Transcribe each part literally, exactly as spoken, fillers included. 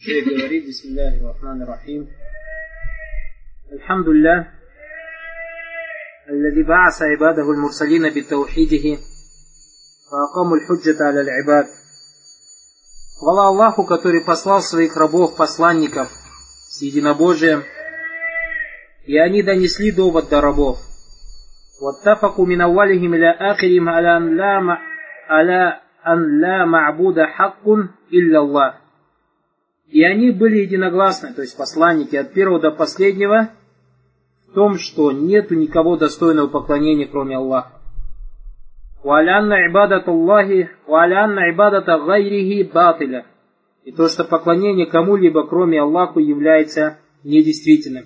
Шейх говорит: бисмиллахи рахмани рахим. Альхамдулиллах, аллади ба'аса ибадаху аль-мурсалина бит-таухидихи ва акаму аль-худжата аля аль-ибад. Хвала Аллаху, который послал своих рабов-посланников с единобожием, и они донесли довод до рабов. واتفقوا من أولهم إلى آخرهم على أن لا على أن لا معبود حق إلا الله. И они были единогласны, то есть посланники от первого до последнего, в том, что нету никого достойного поклонения, кроме Аллаха. وعلى أن عبادة الله وعلى أن عبادة غيره باطلة. И то, что поклонение кому-либо, кроме Аллаха, является недействительным.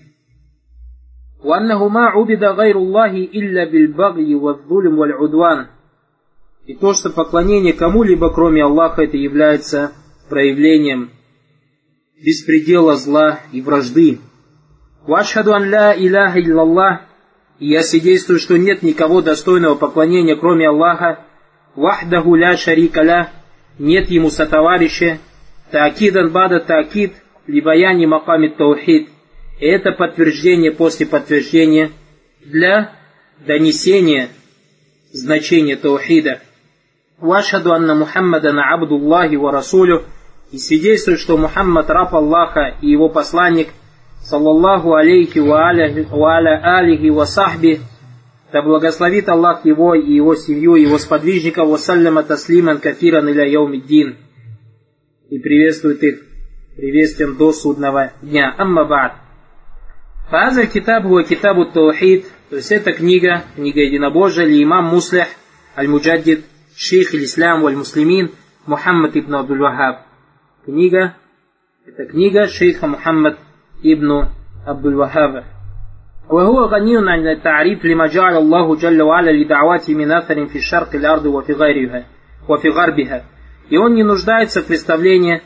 وأنه ما عبد غير الله إلا بالبغي والظلم والعدوان. И то, что поклонение кому-либо, кроме Аллаха, это является проявлением беспредела, зла и вражды. وأشهد أن لا إله إلا الله. И я свидетельствую, что нет никого достойного поклонения, кроме Аллаха. وحده لا شريك له. Нет ему сотоварища. تأكيدا بعد تأكيد لبيان مقام التوحيد. И это подтверждение после подтверждения для донесения значения таухида. «Вашхаду анна Мухаммадан абдуллахи ва расулю». И свидетельствует, что Мухаммад раб Аллаха и его посланник, саллаллаху алейхи ва аля алихи ва сахби. Да благословит Аллах его и его семью, и его сподвижников, ва салляма таслиман кафиран иля яумиддин. И приветствует их приветствием до судного дня. Амма ба'д. Фаза китаб хуа китабу таухид, то есть это книга, книга единобожия, ли имам Муслих, аль-Муджаддид, шейх аль-Ислам валь-Муслимин, Мухаммад ибн Абдул-Вахаб. Книга, это книга шейха Мухаммад ибн Абдул-Вахаба. وهو غني عن التعريف لما جعل الله جل وعلا لدعواته من أثر في شرق الأرض وفي غيرها وفي غربها. И он не нуждается в представлении.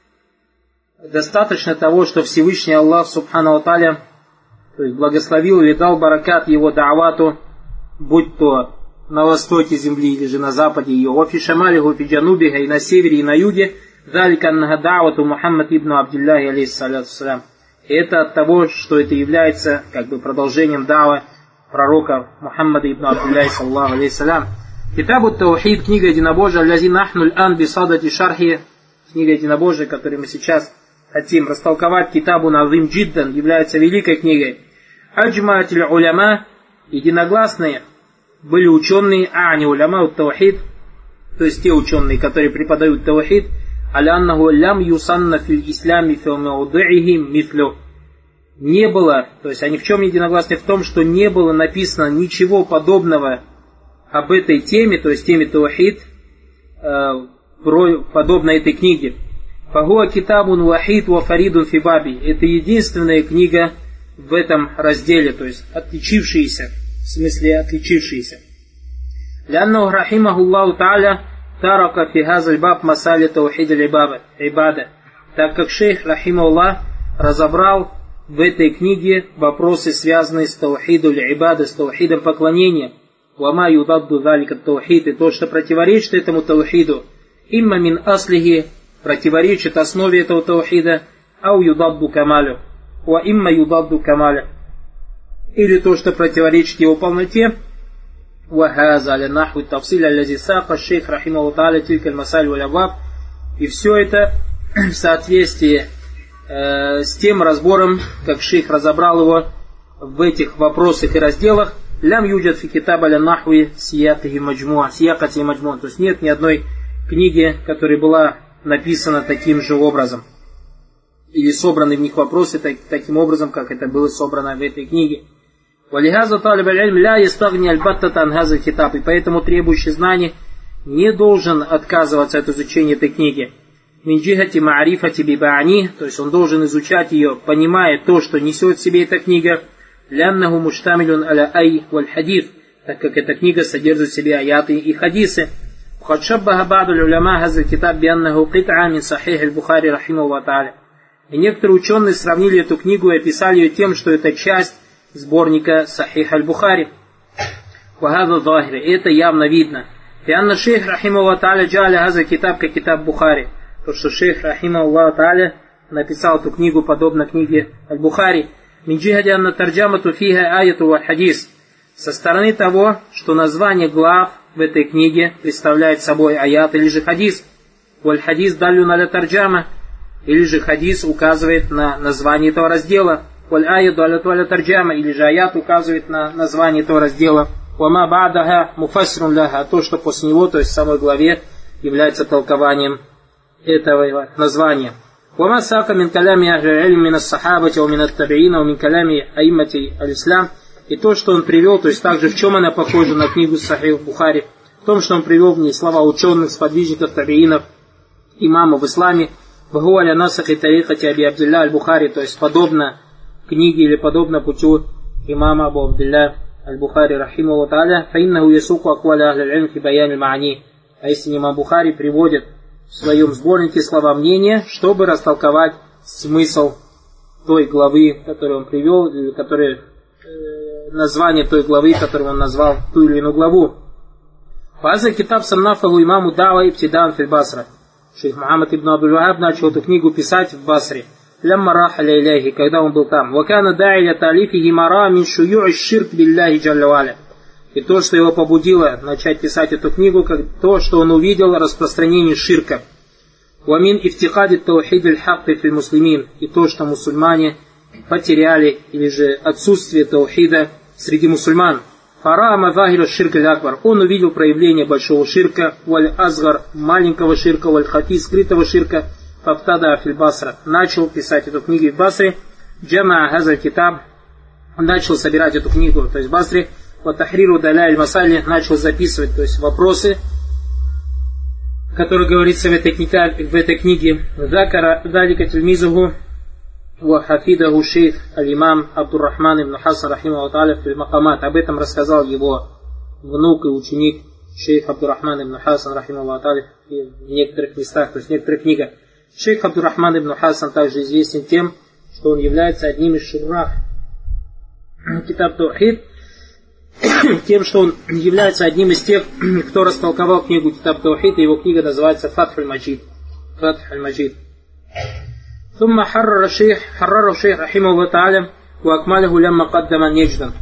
Достаточно того, что Всевышний Аллах Субхану ва Тааля, то есть благословил или дал баракат его да'вату, будь то на востоке земли или же на западе ее, офи шамалиху фи джанубиха, и на севере, и на юге, залика аннаха да'вату Мухаммад ибн Абдиллахи алейхиссалату вассалям. И это от того, что это является как бы продолжением дава пророка Мухаммада ибн Абдиллахи саллаллаху алейхиссалям. Китабу таухид, книга единобожия, аллази нахнуль ан бисадати шархи, книга единобожия, которую мы сейчас хотим растолковать, китабу назим джиддан, является великой книгой. Аджмаатиль уляма, единогласные были ученые, а не уляма ут таухид, то есть те ученые, которые преподают таухид, аляннаху лям юсанна фил ислами фил мауди'ихи мифлю. Не было, то есть они в чем единогласны? В том, что не было написано ничего подобного об этой теме, то есть теме таухид, подобно этой книге. Фахуа китабун вахид ва фаридун фибаби. Это единственная книга в этом разделе, то есть отличившаяся, в смысле отличившаяся. Ляннаху рахимахуллаху та'аля тарака фи хазаль баб масали таухид аль-ибада. Так как шейх рахимахуллах разобрал в этой книге вопросы, связанные с таухидом аль-ибада, с таухидом поклонения. Вама юдадду залика таухид, и то, что противоречит этому таухиду, имма мин аслихи, противоречит основе этого таухида, ау юдадду камалю, ва имма юдадду камалю, или то, что противоречит его полноте, ва хаза аля наху тавсиля аллази сака шейх рахимаху та'аля тилькаль масаль валь абваб. И все это в соответствии э, с тем разбором, как шейх разобрал его в этих вопросах и разделах. Лям юджад фи китаб аля нахуи сиякати маджмуа, сиякати маджмуа. То есть нет ни одной книги, которая была написана таким же образом, или собраны в них вопросы так, таким образом, как это было собрано в этой книге. وَلِهَذَا طَالِبَ الْعِلْمِ لَا يَسْتَغْنِي الْبَتَّةَ عَنْ هَذَا الْكِتَابِ. И поэтому требующий знаний не должен отказываться от изучения этой книги. مِنْ جِهَةِ مَعْرِفَةِ بِبَعْنِهِ. То есть он должен изучать ее, понимая то, что несет в себе эта книга. لأنه مشتمل على أي والحديث, так как эта книга содержит в себе аяты и хадисы. وقد شبه بعض العلماء هذا الكتاب بأنه قطعة من صحيح البخاري رحمه الله تعالى. И некоторые ученые сравнили эту книгу и описали ее тем, что это часть сборника Сахих аль-Бухари. وهذا ظاهر, это явно видно. لأن الشيخ رحمه الله تعالى جعل هذا الكتاب ككتاب بخاري. То, что шейх рахимахуллах тааля написал эту книгу, подобно книге Аль-Бухари. «Мин джихади анна тарджамату фиха аяту ва хадис». Со стороны того, что название глав в этой книге представляет собой аят или же хадис. «Валь хадис далю наля тарджама». Или же хадис указывает на название этого раздела. «Валь аят далю наля тарджама». Или же аят указывает на название этого раздела. «Вама ба'даха муфассирун ляха». А то, что после него, то есть в самой главе, является толкованием этого названия. «Вама сака мин калями ахли илм мин ас-сахабати ва мин ат-табиина ва мин калями аиммати аль-ислам». И то, что он привел, то есть также в чем она похожа на книгу Сахих Бухари, в том, что он привел в ней слова ученых, сподвижников, табиинов, имамов в исламе, «Бахуаля насахи тарихати Аби Абдилля аль-Бухари», то есть подобно книге или подобно путю имама Абу Абдилля аль-Бухари, рахимаху тааля, «Фаиннаху ясуку акваля ахли аль-илм фи баян аль-маани». А если имам Бухари приводит в своем сборнике слова мнения, чтобы растолковать смысл той главы, которую он привел, или которая название той главы, которую он назвал ту или иную главу. Фаза китаб саннафаху имаму дава ибтидан фил Басра. Шейх Мухаммад ибн Абдул Вахаб начал эту книгу писать в Басре. Лямма рахаля иляхи, когда он был там. Вакана да'iля талифихи мара мин шую'и ширк билляхи джалля ва'аля. И то, что его побудило начать писать эту книгу, как то, что он увидел распространение ширка. Вамин ифтикади таухид аль-хакки фил муслимин. И то, что мусульмане потеряли, или же отсутствие таухида среди мусульман. Фара мазахира ширк аль-акбар. Он увидел проявление большого ширка, валь-азгар, маленького ширка, валь-хафи, скрытого ширка, фафтада фил Басра. Начал писать эту книгу в Басре. Джама хазаль китаб. Начал собирать эту книгу, то есть в Басре. Ватахриру даля аль-масали. Начал записывать, то есть вопросы, которые говорится в этой книге. В этой книге. Закара далика тильмизуху وحفيده шейх аль-имам Абдуррахман ибн Хасан рахимаху тааля фил макамат. Об этом рассказал его внук и ученик шейх Абдуррахман ибн Хасан рахимаху тааля в некоторых местах, то есть в некоторых книгах. Шейх Абдуррахман ибн Хасан также известен тем, что он является одним из шуррах китаб таухид, тем, что он является одним из тех, кто растолковал книгу китаб таухид, и его книга называется Фатх аль-Маджид. Фатх аль-Маджид. ثم حرر الشيخ حرر الشيخ رحمه الله تعالى وأكمله لما قدم نجدا.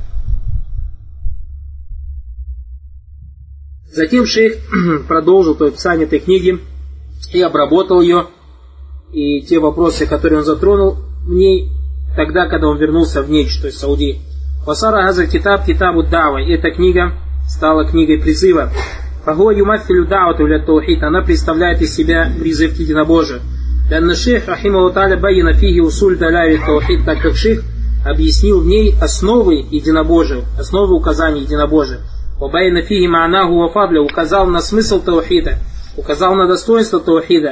Затем шейх продолжил то описание этой книги и обработал ее, и те вопросы, которые он затронул в ней тогда, когда он вернулся в Недж, то есть в Саудии. Васара газа китаб китабу дава. Эта книга стала книгой призыва. Фахуа юмафилю да'вату ля таухид. Она представляет из себя призыв к единобожию. Лянна шейх рахимаху тааля байяна фиги усуль даляли таухид, так как шейх объяснил в ней основы единобожия, основы указаний единобожия. Вабайяна фиги ма'наху ва фадля. Указал на смысл таухида, указал на достоинство таухида.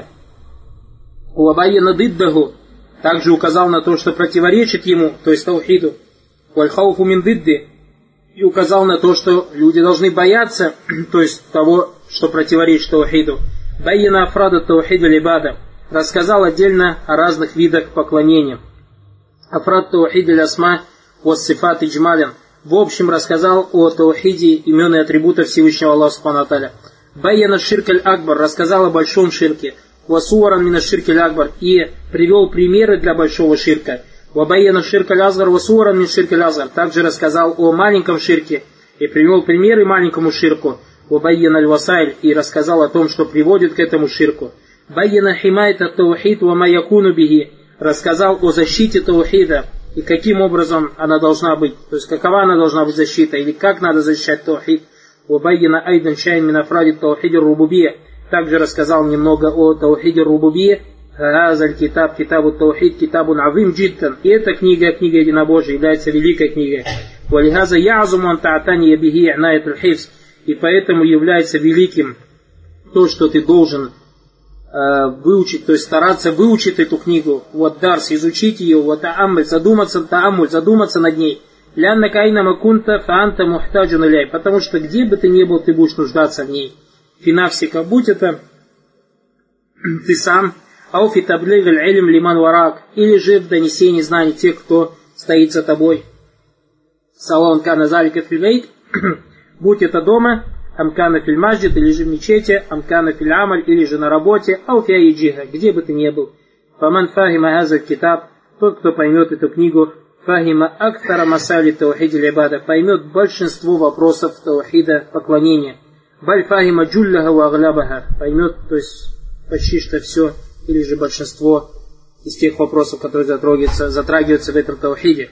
Вабайяна диддаху. Также указал на то, что противоречит ему, то есть таухиду. Вальхауфу мин дидди. И указал на то, что люди должны бояться, то есть того, что противоречит таухиду. Байяна афрада таухида либада. Рассказал отдельно о разных видах поклонения. Афрад таухид аль-асма вассифат иджмалин. В общем рассказал о таухиде имен и атрибутов Всевышнего Аллаха субхану ва тааля. Байяна ширк аль-акбар. Рассказал о большом ширке. Васуаран мина ширк аль-акбар. И привел примеры для большого ширка. Вабайяна ширк аль-азгар васуаран мин ширк аль-азгар. Также рассказал о маленьком ширке и привел примеры маленькому ширку. Вабайяна аль-васайль. И рассказал о том, что приводит к этому ширку. Байяна химайта таухид ва ма якуну бихи. Рассказал о защите таухида и каким образом она должна быть, то есть какова она должна быть защита, или как надо защищать таухид. Ва байяна айдан шайн мин афради таухид рубубия. Также рассказал немного о таухиде рубубия. Газаль китаб китабу таухид китабун азим джиддан. И эта книга, книга единобожия, является великой книгой. Валихаза яазуму ан та'атани бихи и'наят аль-хифз. И поэтому является великим то, что ты должен выучить, то есть стараться выучить эту книгу, вот дарс, изучить ее, вот тааммуль, задуматься, тааммуль, задуматься над ней. Лянна кайна макунта фаанта мухтаджун иляй. Потому что где бы ты ни был, ты будешь нуждаться в ней. Финавсика, будь это ты сам, ауфи таблиг аль-илм лиман варак, или же в донесении знаний тех, кто стоит за тобой. Салон кана залика филейт, будь это дома, амкана филь маджид, или же в мечети, амкана филь амаль, или же на работе, ауфия и джиха, где бы ты ни был. Фаман фахима аза китаб, тот, кто поймет эту книгу, фахима актара масали таухиди либада, поймет большинство вопросов таухида поклонения. Баль фахима джулляха ва аглябаха, поймет, то есть почти что все, или же большинство из тех вопросов, которые затрагиваются, затрагиваются в этом таухиде.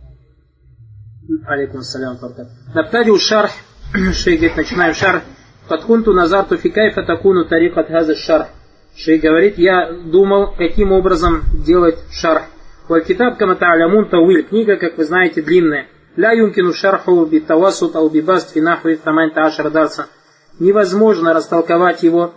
Алейкум ассалям. Наптадиу шарх, шейх говорит, начинаем шарх. Фаткунту назарту фикайфа такуну тарикат газа шарх. Шейх говорит, я думал, каким образом делать шарх. Валь-китаб кама та'алямун тауиль. Книга, как вы знаете, длинная. Ля юмкину шарху битавасут ау бибаст финахви тамань таашар дарса. Невозможно растолковать его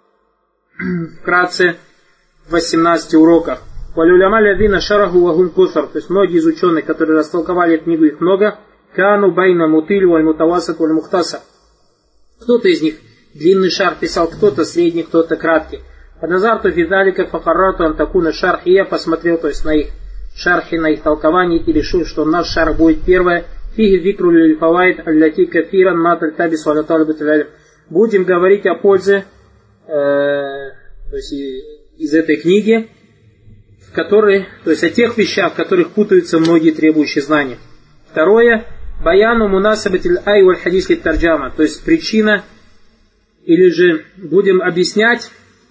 вкратце в восемнадцати уроках. Валюляма лявина шараху вагум кусар. То есть многие из ученых, которые растолковали эту книгу, их много. Кану байна мутиль валь мутавасат валь мухтаса. Кто-то из них длинный шарх писал, кто-то средний, кто-то краткий. Подназарту фидалика факарату антакуна шарх. И я посмотрел, то есть на их шархи, на их толкование, и решил, что наш шарх будет первое. Фиги викру лиль фавайд аллати кафиран маталь табис валя талибат аль. Будем говорить о пользе э, то есть из этой книги, в которой, то есть о тех вещах, в которых путаются многие требующие знания. Второе. Баяну мунасабатиль ай валь хадис лит тарджама. То есть причина, или же будем объяснять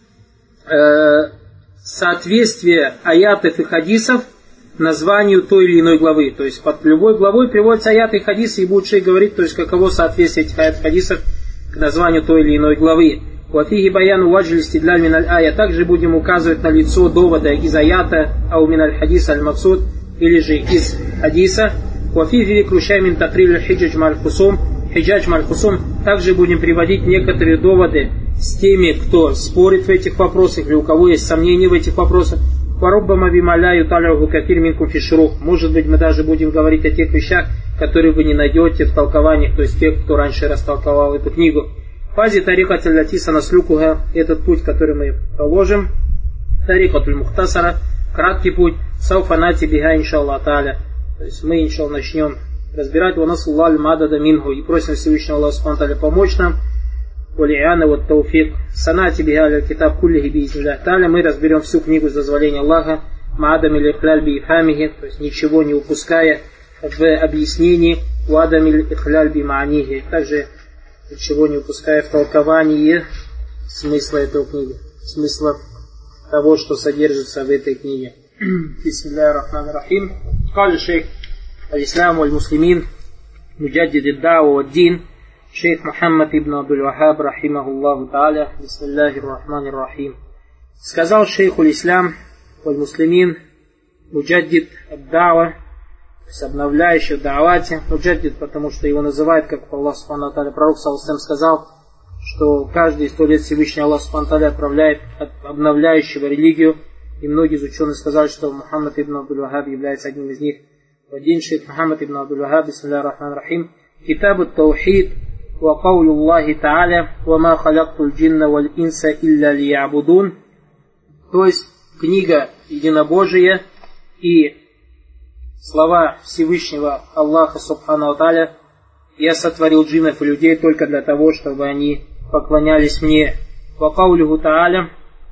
э, соответствие аятов и хадисов названию той или иной главы. То есть под любой главой приводятся аяты и хадисы, и будет шейх говорить, то есть каково соответствие этих аятов и хадисов к названию той или иной главы. Вафиги баяну ваджли стидляль миналь ая. Также будем указывать на лицо довода из аята, ау миналь хадиса аль максуд, или же из хадиса. Вафиги викрущай мин такриль хиджадж маль хусум, хиджадж маль хусум. Также будем приводить некоторые доводы с теми, кто спорит в этих вопросах, или у кого есть сомнения в этих вопросах. Может быть, мы даже будем говорить о тех вещах, которые вы не найдете в толкованиях, то есть тех, кто раньше растолковал эту книгу. Фази тарикат аль-латиса наслюкуга, этот путь, который мы положим, тарикатуль мухтасара, краткий путь, сауфанати бига иншаллах та'аля. То есть мы, иншаллах, начнем разбирать ванасуллаль мадада мингу, и просим Всевышнего Аллаха субхану та'аля помочь нам. Вали'ана вот тауфик. Санати бигаля китаб куллихи биизниллях та'аля. Мы разберем всю книгу с дозволения Аллаха. Маадам или ихляль би ифхамихи. То есть ничего не упуская в объяснении. Вадам или ихляль би маанихи. Также ничего не упуская в толковании смысла этой книги. Смысла того, что содержится в этой книге. Бисмиллахир рахманир рахим. Кали шейх аль-Ислам валь-Муслимин. Муджаддид ад-да'ва вад-дин. Шейх Мухаммад ибн Абдуль-Вахаб, рахимахуллаху та'аля, бисмиллахир рахманир рахим. Сказал шейхуль Ислам валь-Муслимин, муджаддид ад-да'ва, то есть обновляющий в да'вате, муджаддид, потому что его называют, как Аллах субхану та'аля, пророк саллаллаху алейхи ва саллям сказал, что каждые сто лет Всевышний Аллах субхану та'аля отправляет обновляющего религию, и многие из ученых сказали, что Мухаммад ибн Абдуль-Вахаб является одним из них. Один шейх Мухаммад ибн Абдуль-Вахаб, бисмиллахир рахманир рахим, китаб ат-таухид, وقول الله تعالى وما خلقت الجن والإنس إلا ليعبدون. То есть книга единобожия и слова Всевышнего Аллаха субхану та'аля: я сотворил джиннов и людей только для того, чтобы они поклонялись мне. وقوله تعالى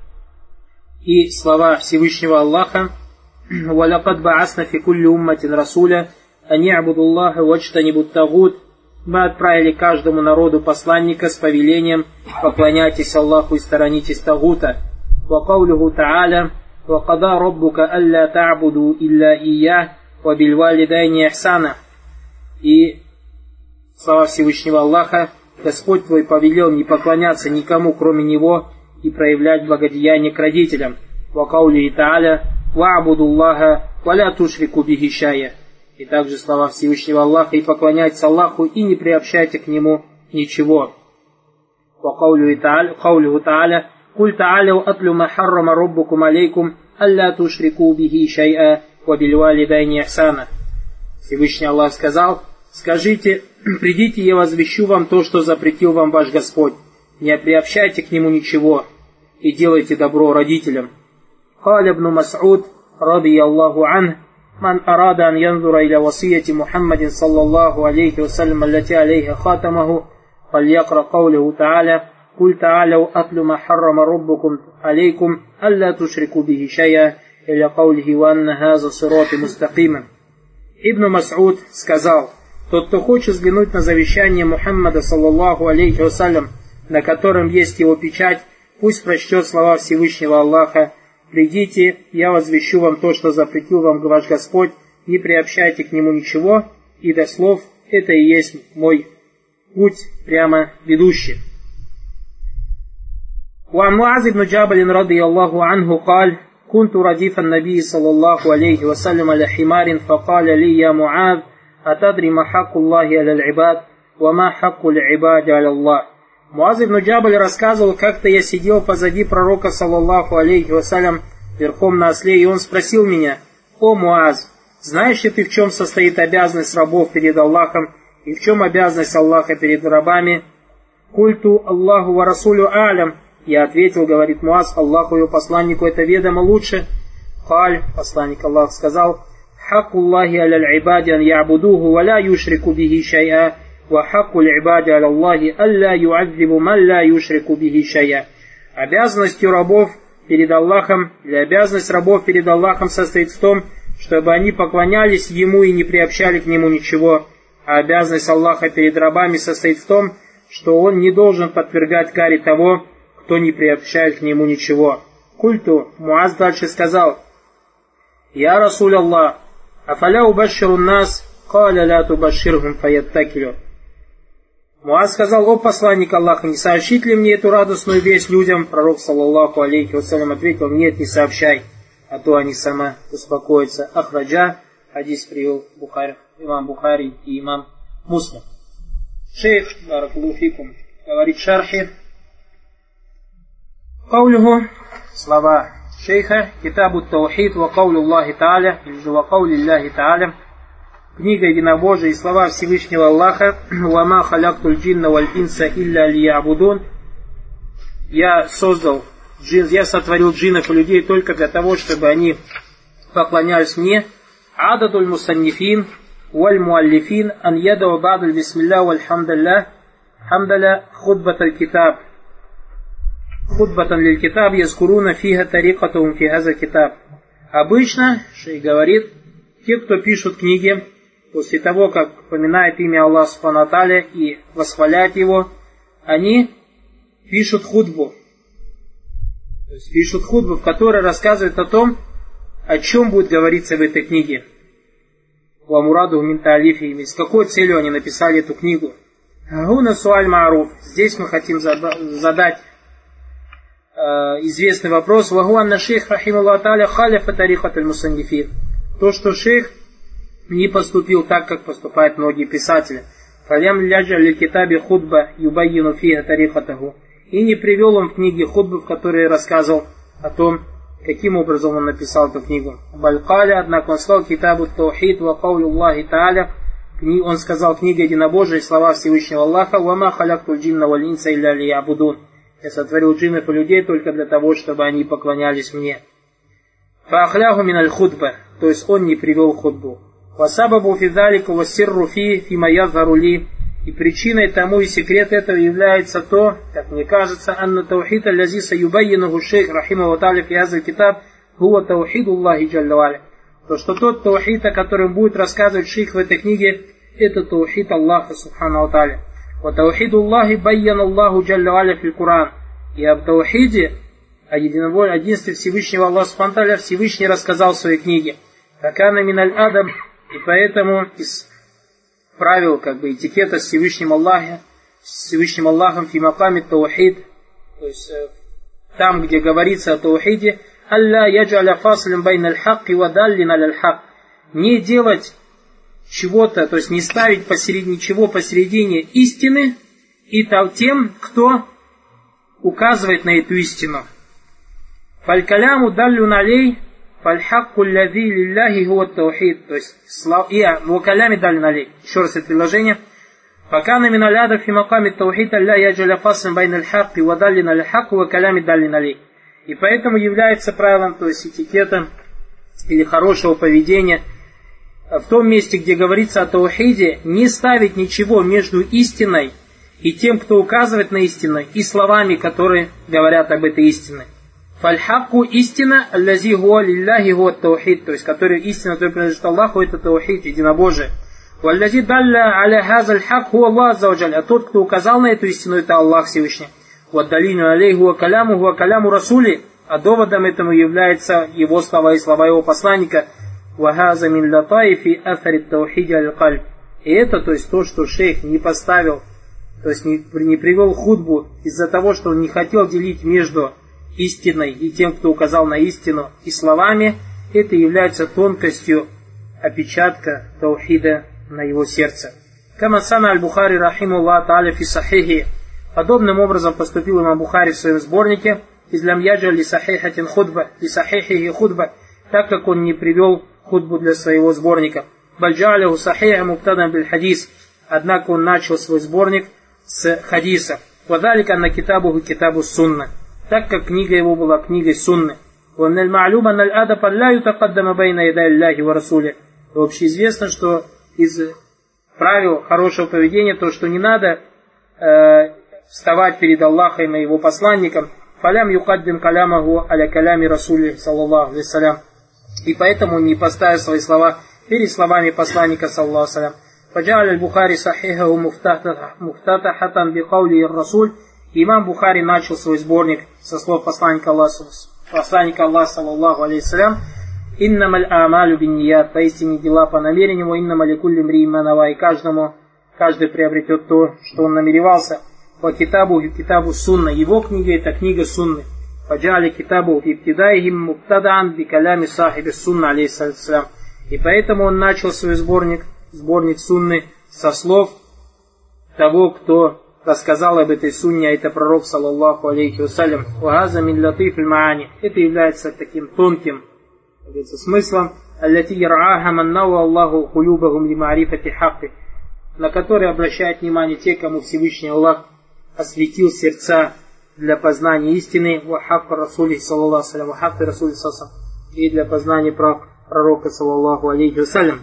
и слова Всевышнего Аллаха: وَلَقَدْ بَعَثْنَا فِي كُلِّ أُمَّةٍ رَسُولًا أَنْ يَعْبُدُوا اللَّهَ وَاجْتَنِبُوا الطَّاغُوتَ. Мы отправили каждому народу посланника с повелением: поклоняйтесь Аллаху и сторонитесь тагута. وَقَوْلُهُ تَعَالَى وَقَضَى رَبُّكَ أَلَّا تَعْبُدُوا إِلَّا إِيَّاهُ وَبِالْوَالِدَيْنِ إِحْسَانًا. И слова Всевышнего Аллаха: Господь твой повелел не поклоняться никому, кроме Него, и проявлять благодеяние к родителям. وَقَوْلِهِ تَعَالَى وَاعْبُدُوا اللَّهَ وَلَا تُشْرِكُوا بِهِ شَيْئًا. И также слова Всевышнего Аллаха: и поклоняйтесь Аллаху, и не приобщайте к Нему ничего. وَقَوْلُهُ تَعَالَى قُلْ تَعَالَوْا أَتْلُ مَا حَرَّمَ رَبُّكُمْ عَلَيْكُمْ أَلَّا تُشْرِكُوا بِهِ شَيْئًا وَبِالْوَالِدَيْنِ إِحْسَانًا. Всевышний Аллах сказал: скажите, придите, я возвещу вам то, что запретил вам ваш Господь. Не приобщайте к Нему ничего, и делайте добро родителям. قال ابن مسعود رضي الله عنه من أراد أن ينظر إلى وصية محمد صلى الله عليه وسلم التي عليها خاتمه فليقرأ قوله تعالى «Куль та'аляу атлю ма харрама руббукум алейкум алла тушрику бихи шайя иля каулихи ва анна хаза сирати мустакима». Ибн Мас'уд сказал: «Тот, кто хочет взглянуть на завещание Мухаммада, саллаллаху алейхи вассалям, на котором есть его печать, пусть прочтет слова Всевышнего Аллаха: «Придите, я возвещу вам то, что запретил вам ваш Господь, не приобщайте к нему ничего», и до слов «это и есть мой путь прямо ведущий». وعن معاذ بن جبل رضي الله عنه قال: كنت رديف النبي صلى الله عليه وسلم على حمار فقال لي يا معاذ أتدري ما حق الله على العباد وما حق العباد على الله. Муаз ибн Джабаль рассказывал, как-то я сидел позади пророка, саллаллаху алейхи вассалям, верхом на осле, и он спросил меня: «О, Муаз, знаешь ли ты, в чем состоит обязанность рабов перед Аллахом, и в чем обязанность Аллаха перед рабами?» «Культу Аллаху ва Расулю алям». Я ответил, говорит Муаз, Аллаху и его посланнику это ведомо лучше. «Халь», посланник Аллаха сказал: «Хакку Аллахи аля ибади ан я'будуху ва ла юшрику бихи шай'a». Обязанностью рабов перед Аллахом, или обязанность рабов перед Аллахом состоит в том, чтобы они поклонялись Ему и не приобщали к Нему ничего, а обязанность Аллаха перед рабами состоит в том, что Он не должен подвергать каре того, кто не приобщает к Нему ничего. Культу, Муаз дальше сказал: «Я Расуль Аллах, афаля убаширу нас, каля ля тубаширхум фаяттакилю». Муаз сказал: «О посланник Аллаха, не сообщить ли мне эту радостную весть людям?» Пророк, саллаллаху алейхи вассалям, ответил: «Нет, не сообщай, а то они сама успокоятся». Ахраджа, хадис привел Бухари, имам Бухари и имам Муслим. Шейх, баракаллаху фикум, говорит в шархе: «Каулюху», слова шейха, «Китабу таухид ва каулю Аллахи та'аля», или же ва каули Аллахи та'аля, книга единобожия и слова Всевышнего Аллаха: «Вама халяктуль джинна валь инса илля лиябудун». Я создал, я сотворил джиннов и людей только для того, чтобы они поклонялись мне. Ададуль мусаннифин валь муаллифин ан ядау ба'даль бисмилля валь хамдалля хамдаля худбаталь китаб. Худбатан лиль китаб яскуруна фиха тарикатум фи хаза китаб». Обычно, шейх говорит, те, кто пишут книги, после того, как упоминает имя Аллаха субхану ва тааля и восхваляет его, они пишут худбу. То есть пишут худбу, в которой рассказывают о том, о чем будет говориться в этой книге. Ва-мураду мин та'алифи, с какой целью они написали эту книгу. Гуна суаль ма'руф. Здесь мы хотим задать э, известный вопрос. Вагуанна шейх рахималлаху тааля халяфа тарикат аль-мусаннифин. То, что шейх не поступил так, как поступают многие писатели. И не привел он в книге худбы, в которой рассказывал о том, каким образом он написал эту книгу. Балькаля, однако он сказал: «Китабу таухид ва каулю Аллахи та'аля». Он сказал: книга единобожия и слова Всевышнего Аллаха: «Вама халяктуль джинна валь инса илля лиябудун». Я сотворил джиннов и людей только для того, чтобы они поклонялись мне. Фаахляху миналь худба, то есть он не привел худбу. Васабабу фидалику вассирру фи фима язгару ли, и причиной тому и секрет этого является то, как мне кажется, анна таухид аллази саюбайинуху шейх рахимаху тааля фи хазаль китаб хуа таухиду Аллахи джалля ва'аля. То, что тот таухид, о котором будет рассказывать шейх в этой книге, это таухид Аллаха субхану ва тааля. Ва таухиду Аллахи байян Аллаху джалля ва'аля фил Кур'ан. И об таухиде, о единстве Всевышнего Аллаха субхану ва тааля, Всевышний рассказал в своей книге. Такана миналь адаб. И поэтому из правил, как бы, этикета с Всевышним Аллахом, с Всевышним Аллахом фи маками таухид, то есть там, где говорится о таухиде, алла яджаля фаслим байна аль-хакки ва даллин аль-хак, не делать чего-то, то есть не ставить посередине ничего посередине истины и тем, кто указывает на эту истину. Фалькаляму даллюн алей фальхакку ллади лилляхи хуа таухид, то есть и вакалями даллюн алей. Еще раз это предложение. Факана мин аль-адаб фи маками таухид алла яджаля фаслим байна аль-хакки ва даллин аль-хак вакалями даллин алей. И поэтому является правилом, то есть этикетом или хорошего поведения в том месте, где говорится о таухиде, не ставить ничего между истиной и тем, кто указывает на истину, и словами, которые говорят об этой истине. Фальхакку истина, аллази хуа лилляхи хуа таухид, то есть, который истина, которая принадлежит Аллаху, это таухид, единобожие. Валлази далля аля хазаль хак хуа Аллах аззаваджаль, а тот, кто указал на эту истину, это Аллах Всевышний. Ваддалину алейху ва каляму ва каляму расули, а доводом этому является его слова и слова его посланника. Вахаза мин латаифи афарит таухиди аль-кальб. И это, то есть, то, что шейх не поставил, то есть не, не привел хутбу из-за того, что он не хотел делить между истиной и тем, кто указал на истину, и словами, это является тонкостью опечатка таухида на его сердце. Кама сана аль-Бухари рахимуллах та'аля фи сахихи. Подобным образом поступил имам Бухари в своем сборнике из лям яджа ли сахихатин худба, ли сахихихи худба, так как он не привел худбу для своего сборника. Бальджаляху сахиха муптадан биль хадис. Однако он начал свой сборник с хадиса. Вадалика на китабуху китабу сунна. Так как книга его была книгой сунны. Общеизвестно, что из правил хорошего поведения то, что не надо э, вставать перед Аллахом и его посланником. Фалям юкаддим калямаху аля калями расули саллаллаху алейхи салям. И поэтому он не поставил свои слова перед словами посланника саллаллаху алейхи салям. Фаджа'аля аль-Бухари сахихаху муфтатахатан бикаули ир-расуль. Имам Бухари начал свой сборник со слов посланника Аллаха, посланника Аллаха саллаллаху алейхи салям. Иннамаль а'малю бинният, поистине дела по намерению, иннамаль кулли мри'ин ма нава, и каждому, каждый приобретет то, что он намеревался. По китабу и китабу сунна, его книга это книга сунны. Фаджали китабу ибтидаихим муптадаан бикалями сахиби сунна алейхиссалям. И поэтому он начал свой сборник, сборник сунны со слов того, кто рассказал об этой сунне, а это пророк саллаллаху алейхи вассалям. Вагаза мин латиф аль-маани. Это является таким тонким смыслом, аллати яр'аха маннау Аллаху кулюбахум ли ма'рифати хакки, на который обращает внимание те, кому Всевышний Аллах осветил сердца для познания истины, вахакка расули саллаллаху салям, вахакка расули саллаллаху, и для познания прав пророка саллаллаху алейхи вассалям.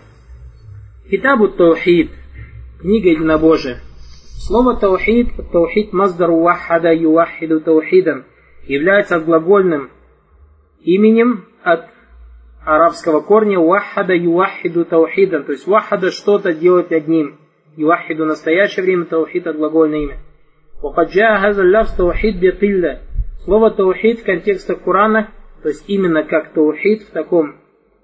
Китабу таухид, книга единобожия. Слово таухид, таухид маздару вахада ювахиду таухидан, является глагольным именем от арабского корня вахада ювахиду таухидан, то есть вахада что-то делать одним, ювахиду настоящее время, таухид от глагольное имя. Вахаджа хаза лафз таухид бикилля. Слово таухид в контексте Корана, то есть именно как таухид в таком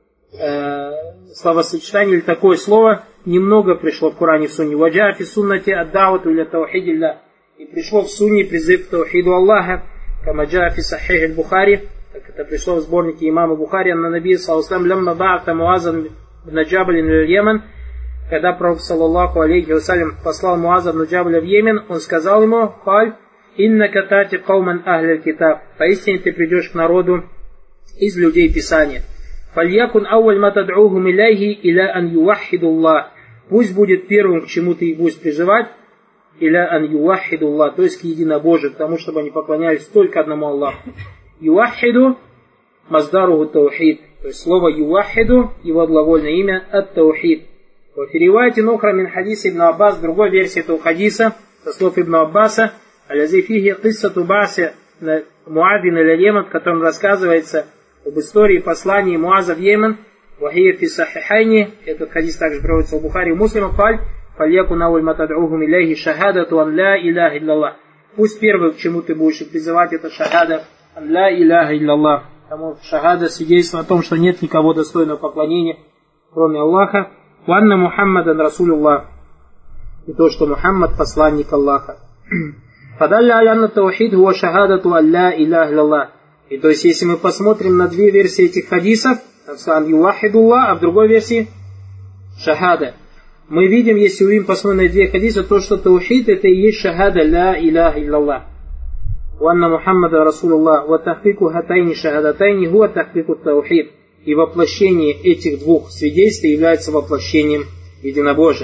э, словосочетании или такое слово немного пришло в Коране в Сунне. Ваджа фи суннати аддавату или таухидилля. И пришло в Сунне призыв к таухиду Аллаха, камаджа фи сахих аль-Бухари, как это пришло в сборнике имама Бухари, на Наби саллаллаху алейхи лямма ба'ата Муазан бн Джабалин в Йемен, когда пророк саллаллаху алейхи вассалям послал Муаза бн Джабаля в Йемен, он сказал ему: «Халь, иннака тати кауман ахляль китаб». Поистине ты придешь к народу из людей Писания. «Фальякун ауаль матад'ухум иляйхи иля ан ювахидуллах». Пусть будет первым, к чему ты их будешь призывать, иля ан ювахидуллах, то есть к единобожию, к тому, чтобы они поклонялись только одному Аллаху. Ювахиду маздаруху таухид. То есть слово ювахиду, его глагольное имя, ат-таухид. В переводе нухра мин хадис ибн Аббас, в другой версии этого хадиса, со слов ибн Аббаса, алязи фихи киссату бааси Муадин или Йемен, в котором рассказывается об истории послания Муаза в Йемен, вахия фи сахихайни, этот хадис также приводится в Бухари и Муслима, фаль, фальяку науль матад'ухум иляйхи шахадату ан ла иляха илляллах. Пусть первое, к чему ты будешь призывать, это шахада ан ла иляха илляллах. Потому что шахада свидетельствует о том, что нет никого достойного поклонения, кроме Аллаха. Ванна Мухаммадан Расулуллах. И то, что Мухаммад посланник Аллаха. Фадалля алянна таухид хуа шахадату алла илях лаллах. И то есть, если мы посмотрим на две версии этих хадисов, ан ювахидуллах, а в другой версии шахада, мы видим, если увидим, посмотрим на две хадиса, то, что таухид это и есть шахада ла илях иллаллах. Ванна Мухаммада Расулуллах. Ва тахкику хатайни шахадатайни хуа тахкику таухид. И воплощение этих двух свидетельств является воплощением единобожия.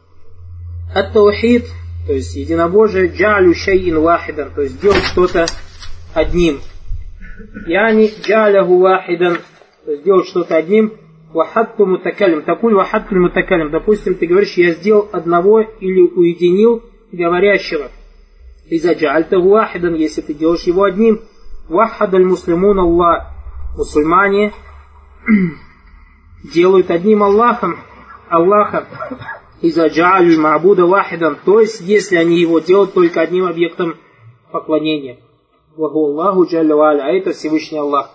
Ат-таухид, то есть единобожие, джалю шайин вахидан, то есть делать что-то одним. Яни джаляху вахидан, то есть делать что-то одним. Вахатту мутакалим, такуль вахатту мутакалим. Допустим, ты говоришь, я сделал одного или уединил говорящего. «Иза джаальтаху вахидан», если ты делаешь его одним. «Вахад аль-муслимун Аллах». Мусульмане делают одним Аллахом, Аллаха. «Иза джаалю ма'буда вахидан», то есть, если они его делают только одним объектом поклонения. «Ваху Аллаху джалля ва аля», а это Всевышний Аллах.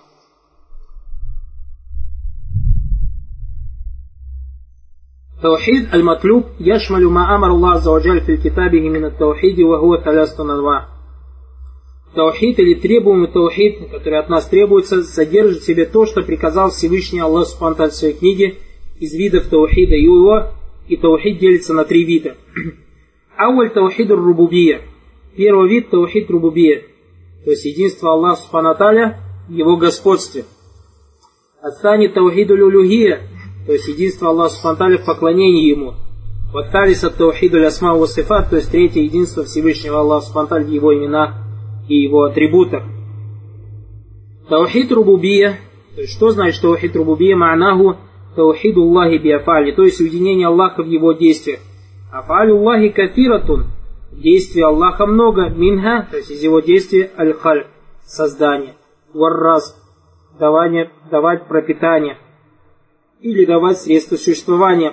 Таухид аль-матлуб яшмалю ма амар Аллах азза ва джаль фил китабихи мин ат-таухиди ва хуа талястун анва. Таухид или требуемый таухид, который от нас требуется, содержит в себе то, что приказал Всевышний Аллах субхану ва тааля в своей книге из видов таухида. И его и таухид делится на три вида. Ауаль таухид ар-рубубия. Первый вид таухид рубубия, то есть единство Аллаха субхану ва тааля в его господстве. Ат-тани таухид аль-улюхия, то есть единство Аллаха субхану ва тааля в поклонении ему. Ват-талис ат-таухид аль-асма ва сифат, то есть третье единство Всевышнего Аллаха субхану ва тааля в его именах и его атрибутах. Таухид рубубия, то есть что значит таухид рубубия? Ма'наху таухиду Аллахи биафали, то есть уединение Аллаха в его действиях. Афалю Аллахи кафиратун, действия Аллаха много, минха, то есть из его действия аль-халь, создание, варраз, давание, давать пропитание, или давать средства существования,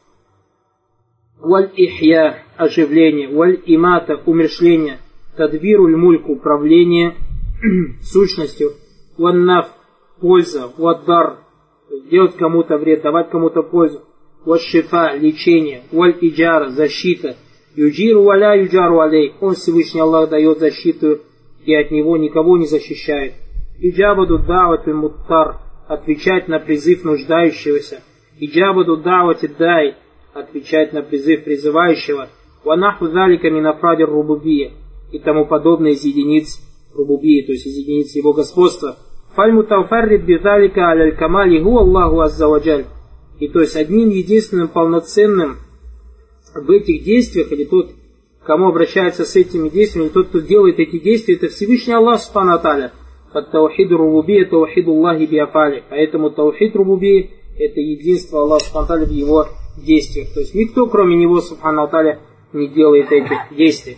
валь-ихья, оживление, валь-имата, умершление, тадвируль мульк, управление сущностью, ваннаф, польза, ваддар, делать кому-то вред, давать кому-то пользу, вашифа, лечение, валь-иджара, защита, юджиру валя юджару алей, он Всевышний Аллах дает защиту и от него никого не защищает. Иджабаду давати муттар, отвечать на призыв нуждающегося. Иджабаду давати дай, отвечать на призыв призывающего. Ванаху залика минафрадир рубубия, и тому подобное из единиц рубубии, то есть из единиц его господства. Фальмутафаррид бизалика аляль камали гу Аллаху азза ва джаль. И то есть одним единственным полноценным в этих действиях, или тот, к кому обращается с этими действиями, или тот, кто делает эти действия, это Всевышний Аллах субхану ва тааля. Под таухиду рубубия таухиду Аллахи биафали. Поэтому таухид рубубии это единство Аллаха субхану ва тааля в его действиях. То есть никто, кроме него субхану ва тааля, не делает этих действий.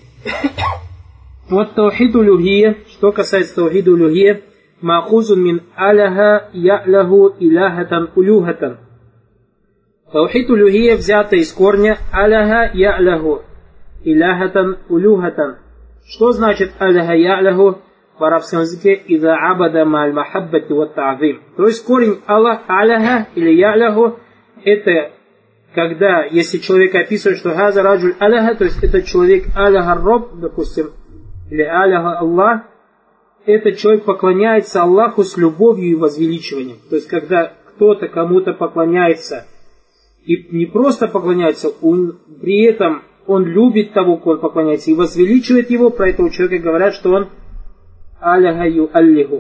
Вот таухид улюхия, что касается таухида улюхия, махузун мин аляха я'ляху иляхатан улюхатан. Таухид улюхия взято из корня аляха я'ляху иляхатан улюхатан. Что значит аляха я'ляху в арабском языке? Иза абада ма'аль махаббати ва та'зим. То есть корень Аллах аляха или я'ляху это когда, если человек описывает, что газа раджуль аляха, то есть этот человек аляха роб, допустим, или аляха Аллах, этот человек поклоняется Аллаху с любовью и возвеличиванием. То есть когда кто-то кому-то поклоняется, и не просто поклоняется, он, при этом он любит того, кому он поклоняется, и возвеличивает его, про этого человека говорят, что он аляха ю аллиху.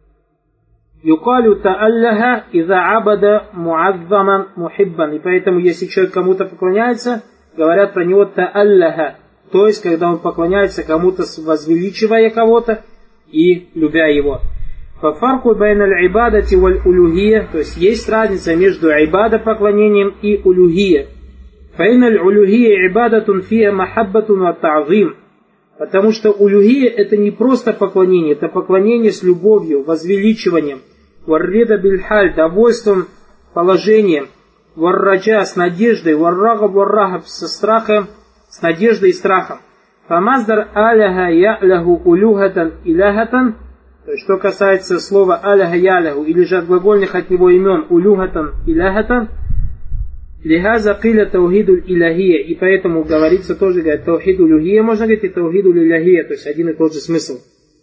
Юкалю та'алляха иза абада муаззаман мухиббан. И поэтому, если человек кому-то поклоняется, говорят про него та'алляха. То есть, когда он поклоняется кому-то, возвеличивая кого-то и любя его. Фафарку байна аль-ибадати валь-улюхия. То есть, есть разница между ибада поклонением и улюхия. Фаина аль-улюхия ибадатун фия махаббатун ва та'зим. Потому что улюхия это не просто поклонение, это поклонение с любовью, возвеличиванием. Варрида бильхаль, довольством, положением. Варраджа, с надеждой. Варрагаб варрахаб, со страхом, с надеждой и страхом. Фамаздар аляха я'ляху улюхатан иляхатан. То есть, что касается слова аляха я'ляху, или же от глагольных от него имен улюхатан иляхатан. Лихаза киля таухидуль иляхия. И поэтому говорится тоже, говорит, таухидуль улюхия, можно говорить, и таухидуль иляхия. То есть, один и тот же смысл.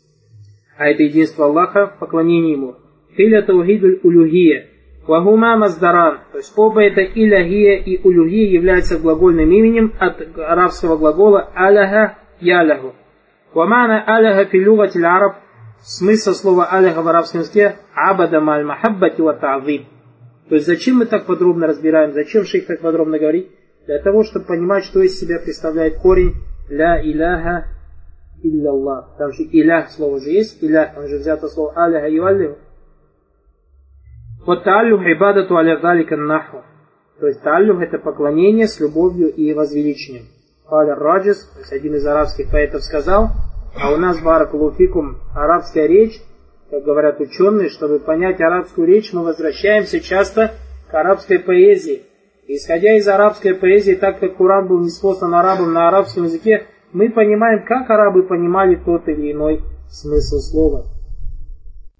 А это единство Аллаха, поклонение ему. Киля таухидуль улюхия. Вахума маздаран. То есть, оба это иляхия и улюхия являются глагольным именем от арабского глагола аляха яляху. Вамана аляха филюгатиль араб. Смысл слова аляха в арабском языке абада маль махаббати ва та'зим. То есть зачем мы так подробно разбираем, зачем шейх так подробно говорит? Для того, чтобы понимать, что из себя представляет корень ля иляха илляллах. Там же илях слово же есть, илях, там же взято слово аляха юаллиху. Вот тааллюх ибадату аля залика наху. То есть тааллюх это поклонение с любовью и возвеличением. Каля Раджис, то есть один из арабских поэтов, сказал, а у нас, баракалуфикум, арабская речь, как говорят ученые, чтобы понять арабскую речь, мы возвращаемся часто к арабской поэзии. И, исходя из арабской поэзии, так как Коран был ниспослан арабам на арабском языке, мы понимаем, как арабы понимали тот или иной смысл слова.